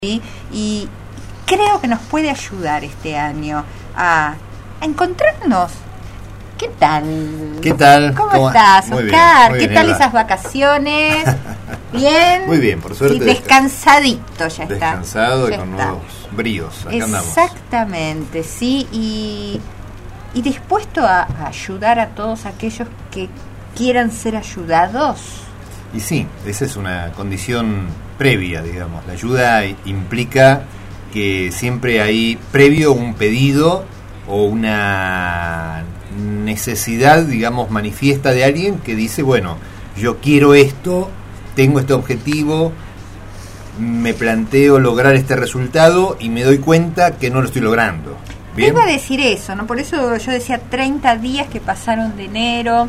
¿sí? Y creo que nos puede ayudar este año a encontrarnos. ¿Qué tal? ¿Qué tal? ¿Cómo estás, Oscar? Bien, ¿Qué tal Eva? esas vacaciones? ¿Bien? Muy bien, por suerte. Sí, descansadito ya está. Descansado Ya y con está. nuevos bríos. Acá andamos. Exactamente, sí. Y dispuesto a ayudar a todos aquellos que quieran ser ayudados. Y sí, esa es una condición previa, digamos. La ayuda implica que siempre hay previo un pedido o una necesidad, digamos, manifiesta de alguien que dice, bueno, yo quiero esto, tengo este objetivo, me planteo lograr este resultado y me doy cuenta que no lo estoy logrando. Te iba a decir eso, ¿no? Por eso yo decía 30 días que pasaron de enero.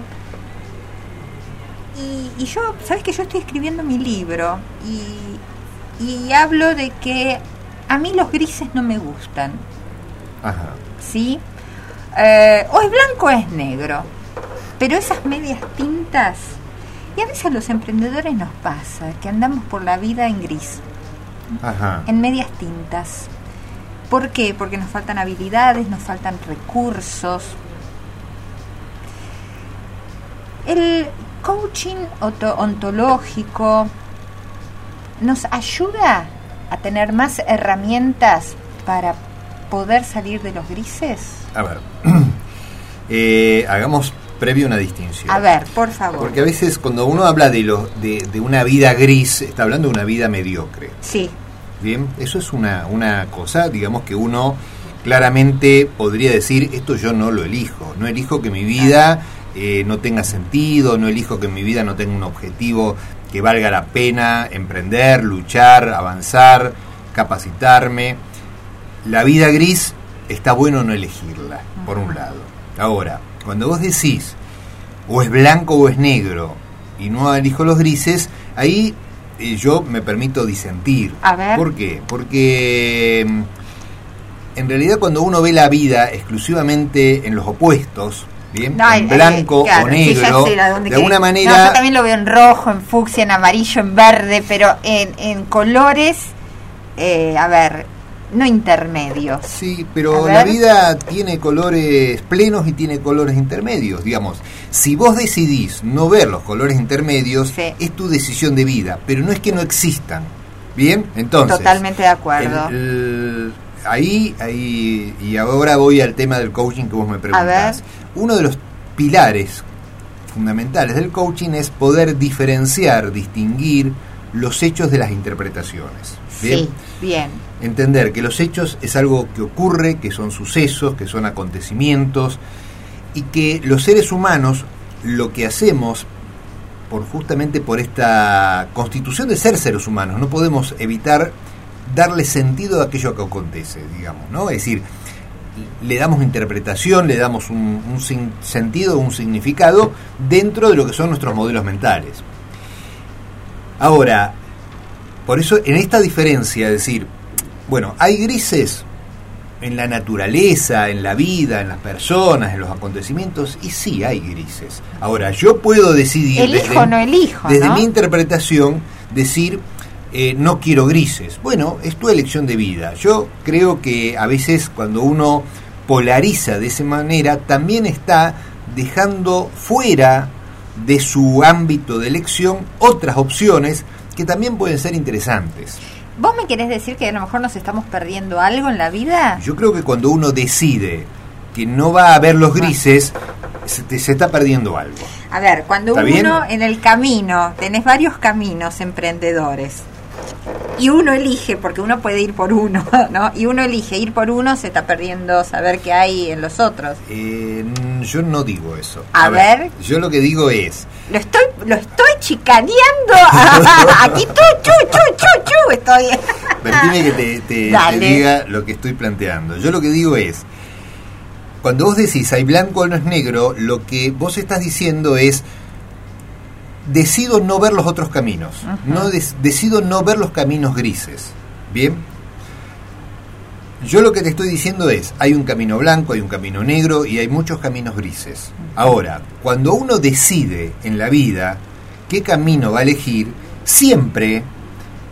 Y yo, ¿sabes que yo estoy escribiendo mi libro? Y hablo de que a mí los grises no me gustan. Ajá. ¿Sí? O es blanco o es negro. Pero esas medias tintas, y a veces a los emprendedores nos pasa que andamos por la vida en gris. Ajá. En medias tintas. ¿Por qué? Porque nos faltan habilidades, nos faltan recursos. El coaching ontológico nos ayuda a tener más herramientas para poder salir de los grises. A ver, hagamos previo una distinción. A ver, por favor. Porque a veces cuando uno habla de una vida gris, está hablando de una vida mediocre. Sí. Bien, eso es una cosa, digamos, que uno claramente podría decir, esto yo no lo elijo. No elijo que mi vida no tenga sentido, no elijo que mi vida no tenga un objetivo que valga la pena emprender, luchar, avanzar, capacitarme. La vida gris está bueno no elegirla, por un lado. Ahora, cuando vos decís o es blanco o es negro y no elijo los grises, ahí yo me permito disentir. A ver. ¿Por qué? Porque en realidad cuando uno ve la vida exclusivamente en los opuestos, bien, en blanco claro, o negro, sí, de alguna manera... No, yo también lo veo en rojo, en fucsia, en amarillo, en verde, pero en colores, a ver, no intermedios. Sí, pero la vida tiene colores plenos y tiene colores intermedios, digamos. Si vos decidís no ver los colores intermedios, sí, es tu decisión de vida, pero no es que no existan. ¿Bien? Entonces... Totalmente de acuerdo. Ahí, y ahora voy al tema del coaching que vos me preguntás. Uno de los pilares fundamentales del coaching es poder diferenciar, distinguir los hechos de las interpretaciones. ¿Bien? Sí, bien. Entender que los hechos es algo que ocurre, que son sucesos, que son acontecimientos, y que los seres humanos lo que hacemos, justamente por esta constitución de ser seres humanos, no podemos evitar darle sentido a aquello que acontece, digamos, ¿no? Es decir, le damos interpretación, le damos un sentido, un significado dentro de lo que son nuestros modelos mentales. Ahora, por eso en esta diferencia, es decir, bueno, hay grises en la naturaleza, en la vida, en las personas, en los acontecimientos, y sí hay grises. Ahora, yo puedo decidir... Elijo o no elijo, desde ¿no? mi interpretación, decir... no quiero grises. Bueno, es tu elección de vida. Yo creo que a veces cuando uno polariza de esa manera, también está dejando fuera de su ámbito de elección otras opciones que también pueden ser interesantes. ¿Vos me querés decir que a lo mejor nos estamos perdiendo algo en la vida? Yo creo que cuando uno decide que no va a ver los grises, se está perdiendo algo. A ver, cuando uno bien? En el camino, tenés varios caminos emprendedores, y uno elige, porque uno puede ir por uno, ¿no? Y uno elige ir por uno, se está perdiendo saber qué hay en los otros. Yo no digo eso. A ver. Yo lo que digo es... Lo estoy chicaneando. Aquí estoy. Permíteme que te diga lo que estoy planteando. Yo lo que digo es, cuando vos decís hay blanco o no es negro, lo que vos estás diciendo es, decido no ver los otros caminos. Uh-huh. Decido no ver los caminos grises. ¿Bien? Yo lo que te estoy diciendo es, hay un camino blanco, hay un camino negro y hay muchos caminos grises. Ahora, cuando uno decide en la vida qué camino va a elegir, siempre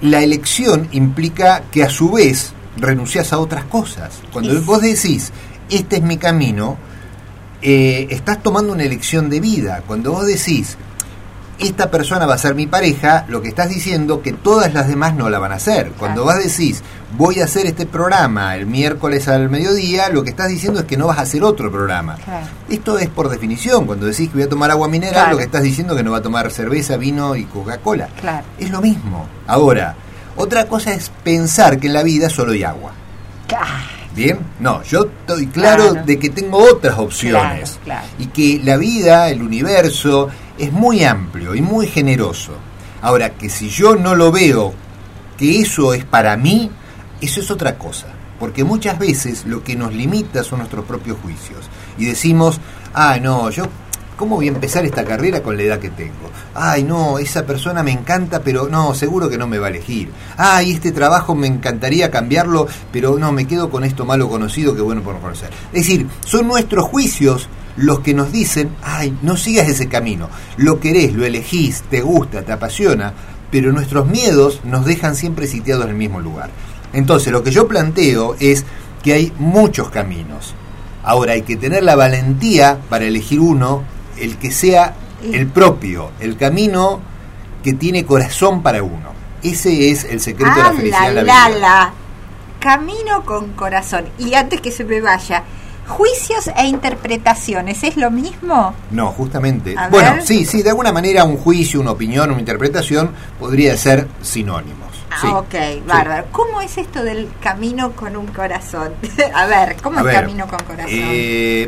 la elección implica que a su vez renunciás a otras cosas. Cuando vos decís, este es mi camino, estás tomando una elección de vida. Cuando vos decís, esta persona va a ser mi pareja, lo que estás diciendo que todas las demás no la van a hacer. Cuando vos decís, voy a hacer este programa el miércoles al mediodía, lo que estás diciendo es que no vas a hacer otro programa. Claro. Esto es por definición. Cuando decís que voy a tomar agua mineral, claro, lo que estás diciendo es que no va a tomar cerveza, vino y Coca-Cola. Claro. Es lo mismo. Ahora, otra cosa es pensar que en la vida solo hay agua. ¿Bien? No, yo estoy claro de que tengo otras opciones. Claro. Y que la vida, el universo, es muy amplio y muy generoso. Ahora, que si yo no lo veo, que eso es para mí, eso es otra cosa. Porque muchas veces lo que nos limita son nuestros propios juicios. Y decimos, no, yo, ¿cómo voy a empezar esta carrera con la edad que tengo? Ay, no, esa persona me encanta, pero no, seguro que no me va a elegir. Ay, este trabajo me encantaría cambiarlo, pero no, me quedo con esto malo conocido que bueno por no conocer. Es decir, son nuestros juicios los que nos dicen, ay, no sigas ese camino. Lo querés, lo elegís, te gusta, te apasiona, pero nuestros miedos nos dejan siempre sitiados en el mismo lugar. Entonces, lo que yo planteo es que hay muchos caminos. Ahora, hay que tener la valentía para elegir uno, el que sea el propio, el camino que tiene corazón para uno. Ese es el secreto de la felicidad en la vida. Camino con corazón. Y antes que se me vaya, juicios e interpretaciones, ¿es lo mismo? No, justamente. Bueno, sí, de alguna manera un juicio, una opinión, una interpretación podría ser sinónimos. Sí, ok, bárbaro. Sí. ¿Cómo es esto del camino con un corazón? A ver, ¿cómo es camino con corazón? El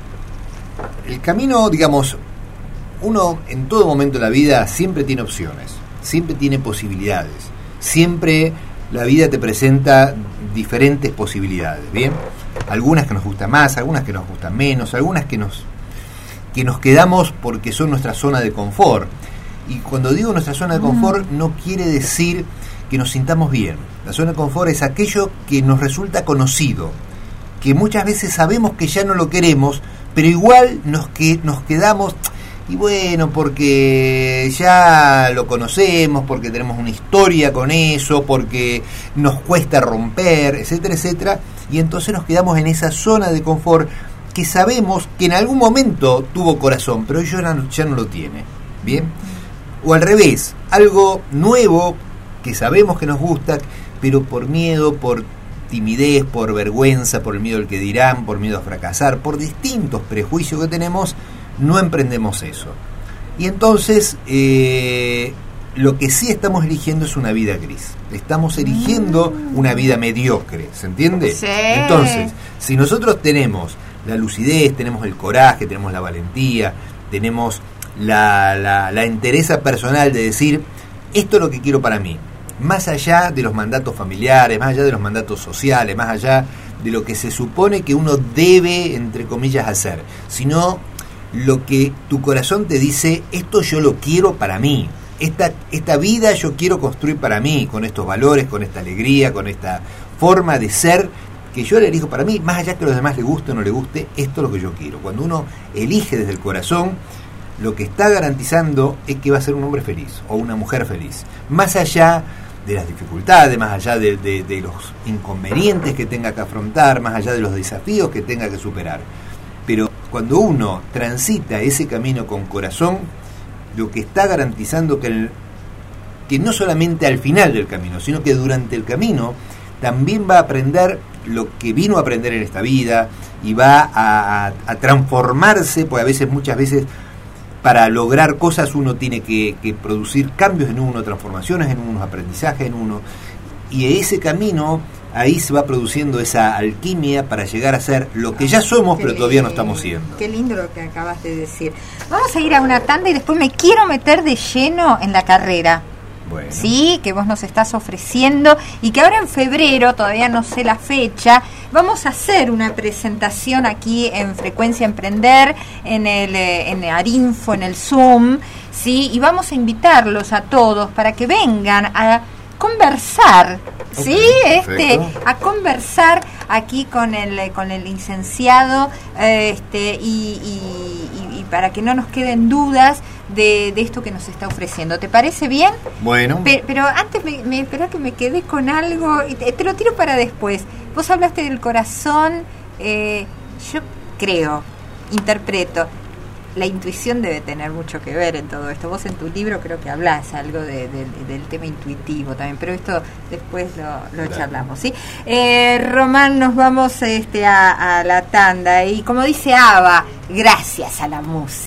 camino, digamos, uno en todo momento de la vida siempre tiene opciones, siempre tiene posibilidades, siempre la vida te presenta diferentes posibilidades, ¿bien? Algunas que nos gustan más, algunas que nos gustan menos, algunas que nos quedamos porque son nuestra zona de confort. Y cuando digo nuestra zona de confort, no quiere decir que nos sintamos bien. La zona de confort es aquello que nos resulta conocido, que muchas veces sabemos que ya no lo queremos, pero igual nos quedamos, y bueno, porque ya lo conocemos, porque tenemos una historia con eso, porque nos cuesta romper, etcétera, etcétera, y entonces nos quedamos en esa zona de confort que sabemos que en algún momento tuvo corazón, pero ya no lo tiene, ¿bien? O al revés, algo nuevo que sabemos que nos gusta, pero por miedo, por timidez, por vergüenza, por el miedo al que dirán, por miedo a fracasar, por distintos prejuicios que tenemos, no emprendemos eso. Y entonces lo que sí estamos eligiendo es una vida gris. Estamos eligiendo una vida mediocre, ¿se entiende? Sí. Entonces, si nosotros tenemos la lucidez, tenemos el coraje, tenemos la valentía, tenemos la entereza personal de decir, esto es lo que quiero para mí, más allá de los mandatos familiares, más allá de los mandatos sociales, más allá de lo que se supone que uno debe, entre comillas, hacer, sino lo que tu corazón te dice, esto yo lo quiero para mí, esta vida yo quiero construir para mí, con estos valores, con esta alegría, con esta forma de ser que yo la elijo para mí, más allá que a los demás les guste o no les guste, esto es lo que yo quiero. Cuando uno elige desde el corazón, lo que está garantizando es que va a ser un hombre feliz o una mujer feliz, más allá de las dificultades, más allá de los inconvenientes que tenga que afrontar, más allá de los desafíos que tenga que superar. Pero cuando uno transita ese camino con corazón, lo que está garantizando que no solamente al final del camino, sino que durante el camino también va a aprender lo que vino a aprender en esta vida y va a transformarse, pues muchas veces para lograr cosas uno tiene que producir cambios en uno, transformaciones en uno, aprendizaje en uno, y ese camino ahí se va produciendo esa alquimia para llegar a ser lo que ya somos, pero todavía no estamos siendo. Qué lindo lo que acabas de decir. Vamos a ir a una tanda y después me quiero meter de lleno en la carrera. Bueno. Sí, que vos nos estás ofreciendo y que ahora en febrero, todavía no sé la fecha, vamos a hacer una presentación aquí en Frecuencia Emprender, en Arinfo, en el Zoom, ¿sí? Y vamos a invitarlos a todos para que vengan a conversar, ¿sí? A conversar aquí con el licenciado, y para que no nos queden dudas, de esto que nos está ofreciendo. ¿Te parece bien? Bueno. Pero antes espera que me quedé con algo, y te lo tiro para después. Vos hablaste del corazón, yo creo, interpreto, la intuición debe tener mucho que ver en todo esto. Vos en tu libro creo que hablás algo del tema intuitivo también, pero esto después lo charlamos, ¿sí? Román, nos vamos a la tanda y como dice Ava, gracias a la música.